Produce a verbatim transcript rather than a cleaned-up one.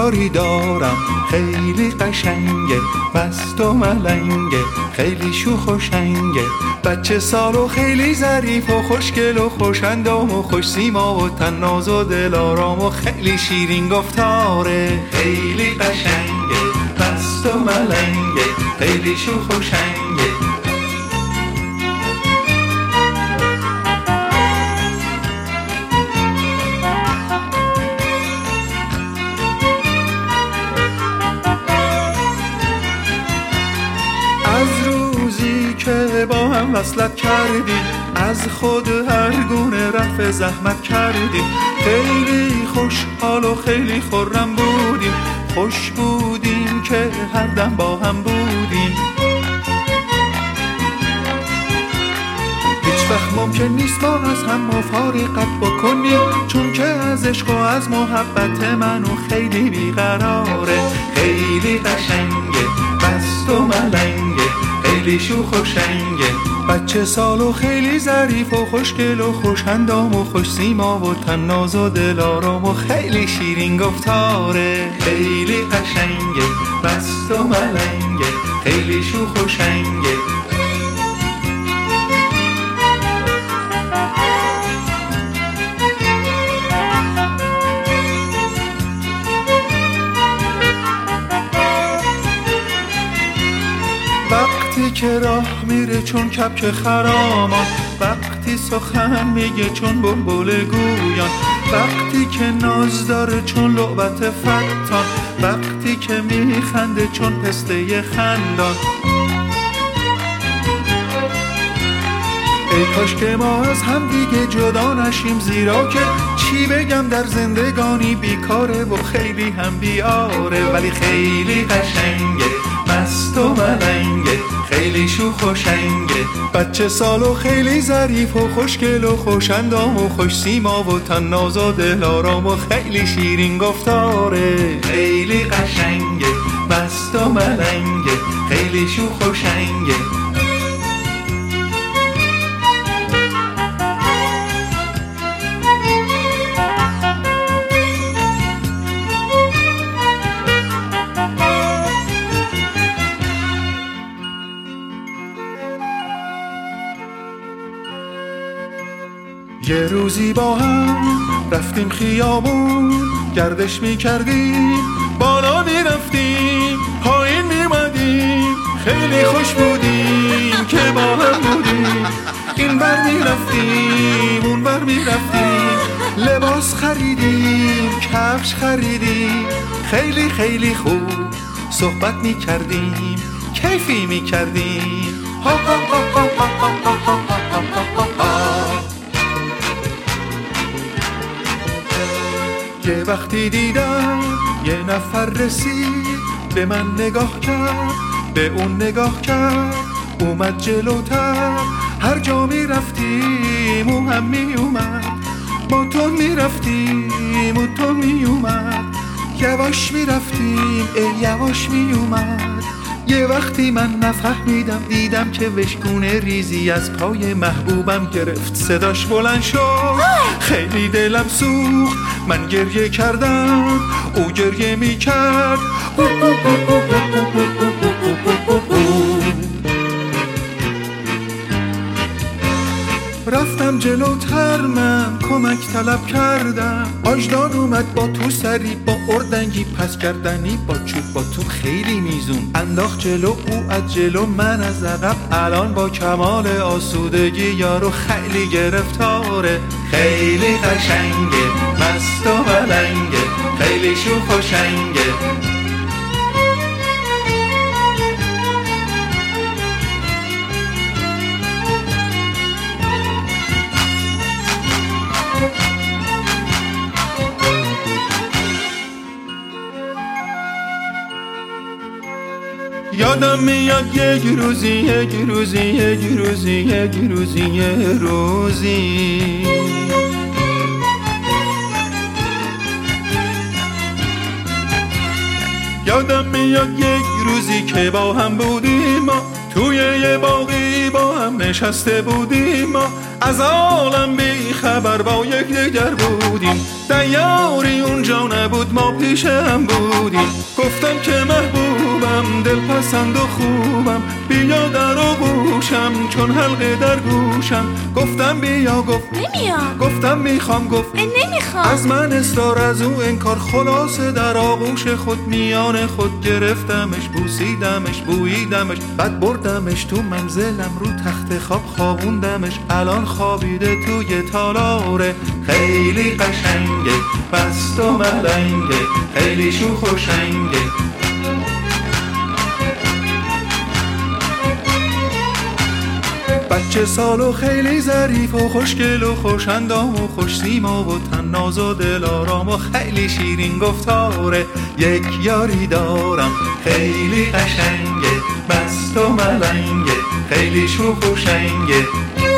یاری دارم خیلی قشنگه، مست و ملنگه، خیلی شوخ و شنگه، بچه سال و خیلی ظریف و خوشگل و خوش‌اندام و خوش سیما و طناز و دلارام و خیلی شیرین گفتاره. خیلی قشنگه، مست و ملنگه، خیلی شوخ و شنگه. از روزی که با هم وصلت کردیم، از خود هر گونه رفع زحمت کردیم، خیلی خوشحال و خیلی خرم بودیم، خوش بودیم که هر دم با هم بودیم. هیچ وقت ممکن نیست ما از هم مفارقت بکنیم، چون که از عشق و از محبت منو خیلی بیقراره. خیلی قشنگه، مست و ملنگه، خیلی شوخ و شنگه، بچه سال و خیلی ظریف و خوشگل و خوش‌اندام و خوش سیما و طناز و دلارام و خیلی شیرین گفتاره. خیلی قشنگه، مست و ملنگه، خیلی شوخ و شنگه. وقتی که راه میره چون کبک خرامان، وقتی سخن میگه چون بلبل گویان، وقتی که ناز داره چون لعبت فتان، وقتی که میخنده چون پسته خندان. ای کاش که ما از هم دیگه جدا نشیم، زیرا که چی بگم در زندگانی بیکاره و خیلی هم بیاره. ولی خیلی قشنگه، مست و ملنگه، خیلی شوخ و شنگه، بچه سال و خیلی ظریف و خوشگل و خوش‌اندام و خوش سیما و طناز و دلارام و خیلی شیرین گفتاره. خیلی قشنگه، مست و ملنگه، خیلی شوخ و شنگه. یه روزی با هم رفتیم خیابون، گردش میکردیم، بالا میرفتیم، پایین میمدیم، خیلی خوش بودیم که با هم بودیم. این بر میرفتیم، اون بر میرفتیم، لباس خریدیم، کفش خریدیم، خیلی خیلی خوب صحبت میکردیم، کیفی میکردیم. ها ها ها ها ها ها ها ها ها. یه وقتی دیدم یه نفر رسید، به من نگاه کرد، به اون نگاه کرد، اومد جلوتر، هر جا می رفتیم او هم می اومد، با تو می رفتیم و تو می اومد، یواش می رفتیم ای یواش می اومد. یه وقتی من نفهمیدم، دیدم که وشگونه ریزی از پای محبوبم گرفت، صداش بلند شد، خیلی دلم سوخت، من گریه کردم، او گریه می کرد. رفتم جلوتر، من کمک طلب کردم، آجدان اومد با تو سری، با اردنگی پس کردنی، با چوب با تو خیلی میزون انداخت جلو، او از جلو من از عقب، الان با کمال آسودگی یارو خیلی گرفتاره. خیلی قشنگه، مست و ملنگه، خیلی شوخ و شنگه. یادم میاد یک روزی یک روزی یک روزی یک روزی یک روزی یادم میاد یک روزی که با هم بودیم، ما توی یه باقی با هم نشسته بودیم ما، از عالم بی خبر با یک دیگر بودیم. دیاری اونجا نبود ما پیش هم بودیم. گفتم که محبوبم دلپسند و خوبم، بیا در آغوشم چون حلقه در گوشم. گفتم بیا گفت نمیام. گفتم میخوام گفت نمیخوام. از من اصرار از او انکار، خلاصه در آغوش خود میان خود گرفتمش، بوسیدمش بوییدمش، بعد بردمش تو منزلم رو تخت خواب خوابوندمش. الان خوابیده توی تالاره، خیلی قشنگه بست و ملنگه، خیلی شوخ و شنگه. بچه سال و خیلی ظریف و خوشگل و خوشندام و خوش سیما و طناز و دلارام و خیلی شیرین گفتاره. یک یاری دارم خیلی قشنگه بست و ملنگه، خیلی شوخ و شنگه.